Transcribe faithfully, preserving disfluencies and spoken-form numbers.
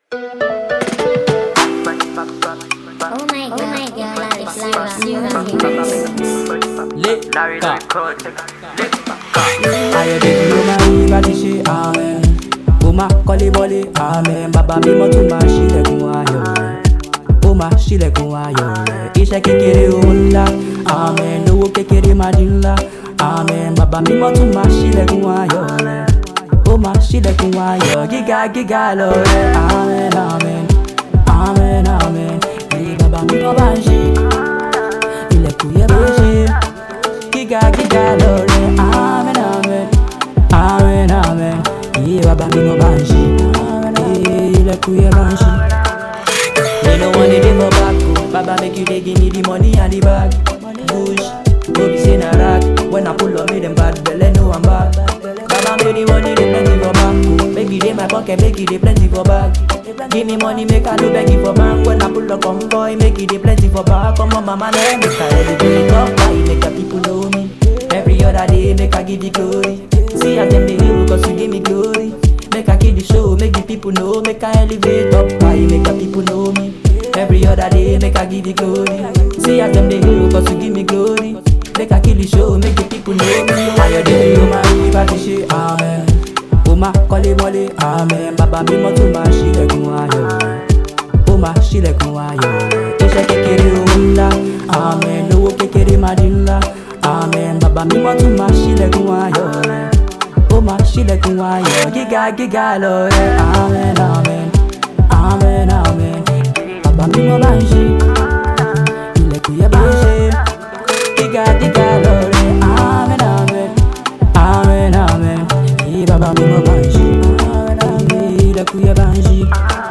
Oh my god, oh my god, it's Lara. Leka. Ayo baby, oh my river ti ṣe amen. Ó máa kọ́lé bọ́lé amen. Bàbá mi mọ́ tún máa ṣílẹ̀kùn ayọ̀ rẹ̀. Ó máa ṣílẹ̀kùn ayọ̀ rẹ̀. Iṣẹ́ kékeré owó ńlá amen. Owó kékeré máa di ńlá amen. Bàbá mi mọ́ tún máa ṣílẹ̀kùn ayọ̀ rẹ̀. Ó máa ṣílẹ̀kùn ayọ̀ gíga gíga lọ rẹ̀ amen amen amen amen. Èyí bàbá mi mọ́ bá ń ṣe ilẹ̀kùn yẹn bá ń ṣe gíga gíga lọ rẹ̀ amen amen amen amen. Èyí bàbá mi mọ́ bá ń ṣe ilẹ̀kùn yẹn bá ń ṣe. Me no want to live for back, Baba make you dey give me the money and the bag. Bush, no be say na rag. When I pull up, me them bad belle know I'm back. Baba make the money dey plenty for back. Make it dey my pocket, make it dey plenty for bag. Give me money, make I no beg it for bank. When I pull up, come boy, make it dey plenty for back. Come on, mama, let me try elevate up. Why make the people know me? Every other day, make I give the glory. See as them dey hero, cause you give me glory. Make I kill the show, make the people know. Make I elevate up, why make the people know me? Every other day, make I give the glory. See as them dey hero, cause you give me glory. Make I kill the show, make the people know me. Ayo dey you my river ti ṣe amen. Ó máa kọ́lé mọ́lé amen. Bàbá mi mọ́ tún máa ṣílẹ̀kùn ayọ̀ rẹ̀. Ó máa ṣílẹ̀kùn ayọ̀ rẹ̀. Iṣẹ́ kékeré owó ńlá amen. Owó kékeré máa di ńlá amen. Bàbá mi mọ́ tún máa ṣílẹ̀kùn ayọ̀ rẹ̀. Ó máa ṣílẹ̀kùn ayọ̀ gíga gíga lọ rẹ̀ amen amen amen amen. Bàbá mi mọ́ bá ń ṣe ilẹ̀kùn yẹn bá ń ṣe gíga gíga lọ rẹ̀ amen amen amen amen. Èyí bàbá mi mọ́ bá ń ṣe ilẹ̀kùn yẹn bá ń ṣe.